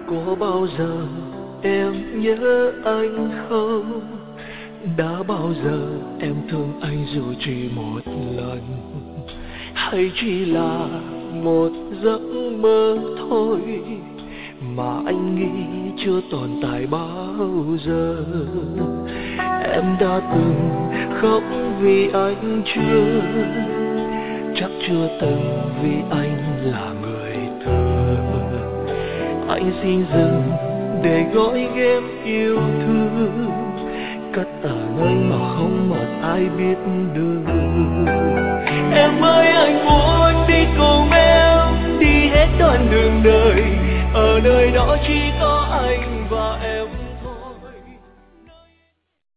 Có bao giờ em nhớ anh không? Đã bao giờ em thương anh dù chỉ một lần, hay chỉ là một giấc mơ thôi mà anh nghĩ chưa tồn tại bao giờ? Em đã từng khóc vì anh chưa? Chắc chưa từng vì anh là người thơ. Anh xin dừng để gọi em yêu thương, cất ở nơi mà không một ai biết được. Em ơi anh muốn đi cùng em, đi hết đoạn đường đời, ở nơi đó chỉ